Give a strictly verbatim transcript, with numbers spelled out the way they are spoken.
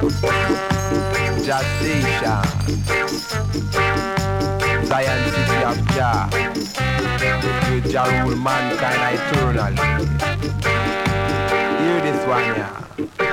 Jah Station, Zion City of Jah, with Jah rule mankind eternally. Hear this one, yeah.